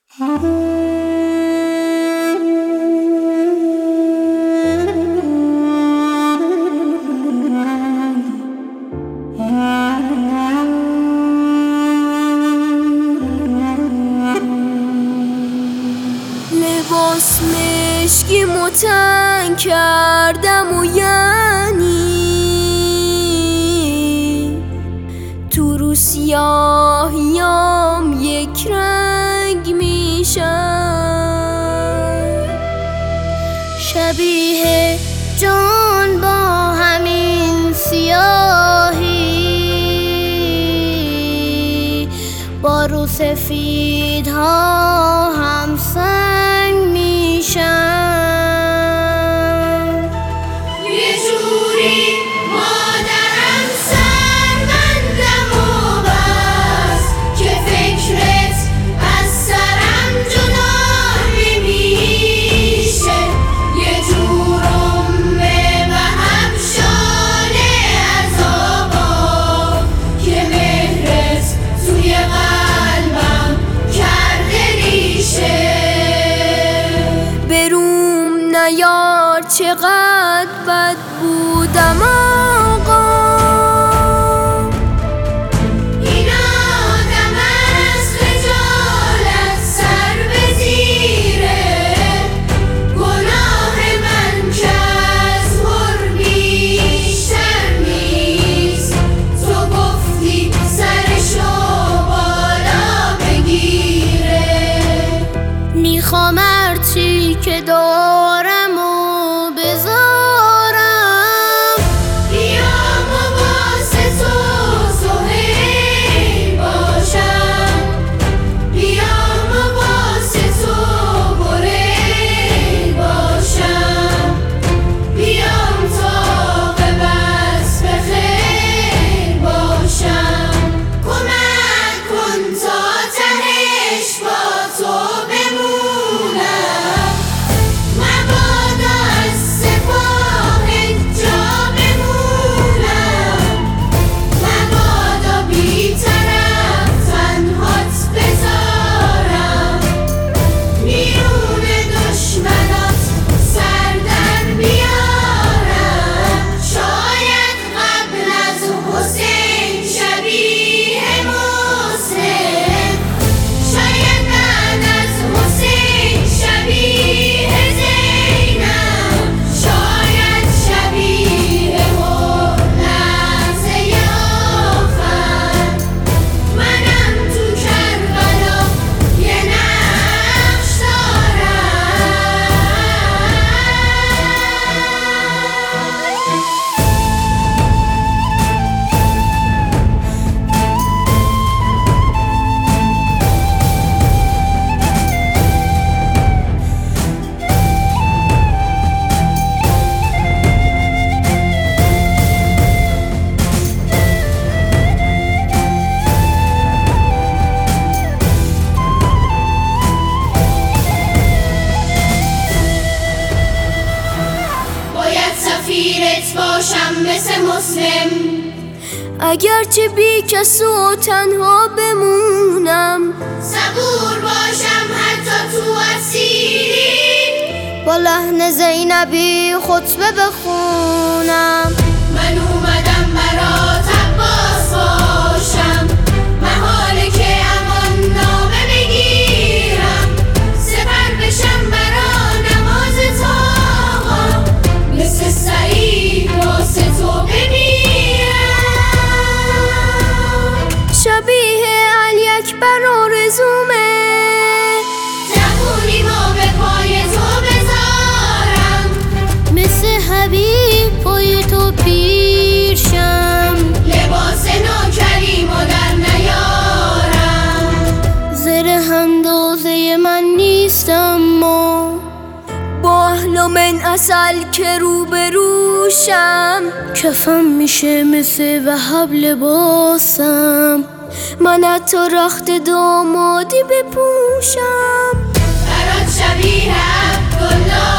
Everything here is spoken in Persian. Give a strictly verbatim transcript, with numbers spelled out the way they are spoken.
لباس مشکی متن کردم و یعنی تو رو سیاهیام یک رنگ میشم، شبیه جان با همین سیاهی، با رو سفیدها هم سنگ میشم. یه جوری مادرم سربندم و بس که فکرت از سرم جدا نمیشه، یه جور امه و همشانه عذابا که مهرت توی قلبم کرده ریشه. بروم نیار چقدر بد بودم آقا، این آدم از خجالت سر به زیره، گناه من که از هر بیشتر نیست، تو گفتی سرشو بالا بگیره. میخوام هرچی که دارم و بذارم، بیام و واسه تو سهیل باشم، بیام و واسه تو بریل باشم، بیام تا ببس به خیر باشم، کمک کن تا تهش با تو بمونم، مبادا از سپاه جا بمونم، مبادا بی‌طرف تنهات بذارم، میون دشمنات سر در بیارم، شاید قبل از حسین شبیه مسلم، شاید بعد از حسین شبیه زینب، شاید شبیه هر لحظه آخر، منم تو کربلا یه نقش باید سفیرت باشم مثل مسلم، اگرچه بی کس و تنها بمونم، صبور باشم حتی تو اسیری، با لحن زینبی خطبه بخونم. من اومدم برات عباس باشم، محاله که امان نامه بگیرم، سپر بشم برا نماز تاقا، مثل سعید واسه تو بمیرم. شبیه علی اکبر آرزومه، زبونی ما به پای تو بذارم، مثل حبیب پای تو پیرشم، لباس نوکریم و در نیارم، زره اندازه من نیست اما با اهل من اصل که رو به روشم، کفم میشه مثل وهب لباسم، من حتی رخت دامادی بپوشم. برات شبیه عبدالله